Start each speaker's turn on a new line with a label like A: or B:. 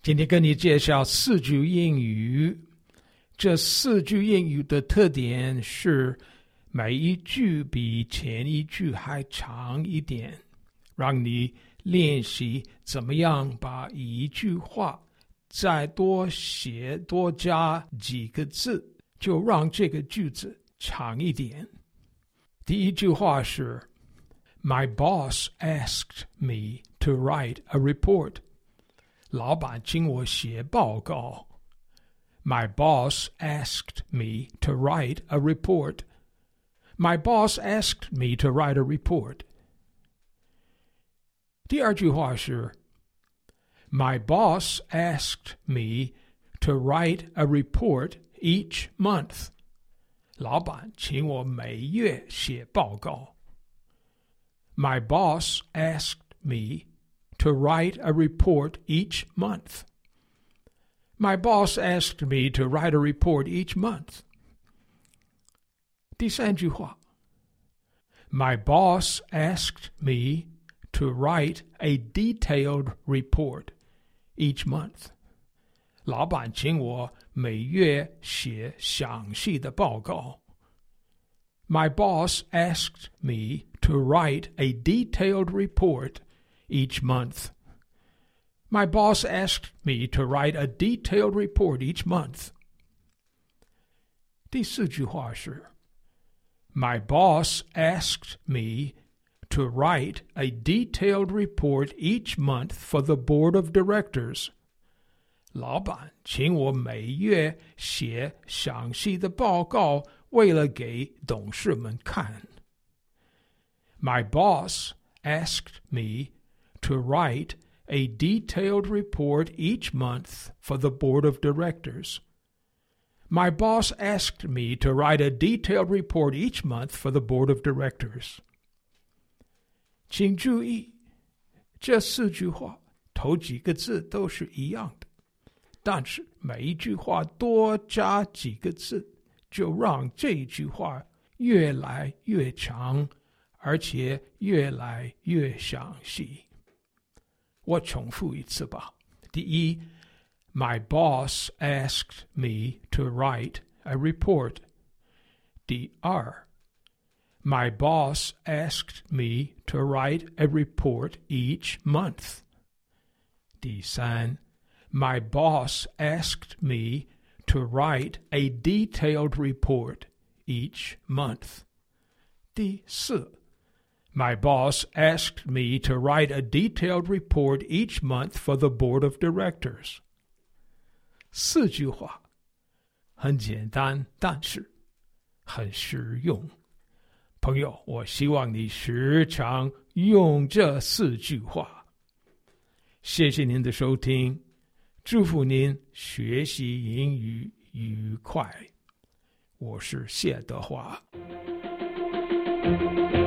A: 今天跟你介绍四句英语。这四句英语的特点是每一句比前一句还长一点，让你练习怎么样把一句话再多写多加几个字，就让这个句子长一点。第一句话是 My boss asked me to write a report. 老板请我写报告。My boss asked me to write a report. My boss asked me to write a report. 第二句话是 My boss asked me to write a report each month. 老板请我每月写报告。My boss asked me to write a report each month. My boss asked me to write a report each month. 第三句话 My boss asked me to write a detailed report each month. 老板请我每月写详细的报告。My boss asked me to write a detailed report each month. My boss asked me to write a detailed report each month. 第四句话是 My boss asked me to write a detailed report each month for the board of directors. 老板请我每月写详细的报告，为了给董事们看。My boss asked me to write a detailed report each month for the board of directors. My boss asked me to write a detailed report each month for the board of directors. 请注意，这四句话头几个字都是一样的，但是每一句话多加几个字，就让这一句话越来越长，而且越来越详细。我重复一次吧。第一 My boss asked me to write a report. 第二 My boss asked me to write a report each month. 第三 My boss asked me to write a detailed report each month. 第四My boss asked me to write a detailed report each month for the board of directors. 四句话很简单，但是很实用。朋友，我希望你时常用这四句话。谢谢您的收听，祝福您学习英语愉快。我是谢德华。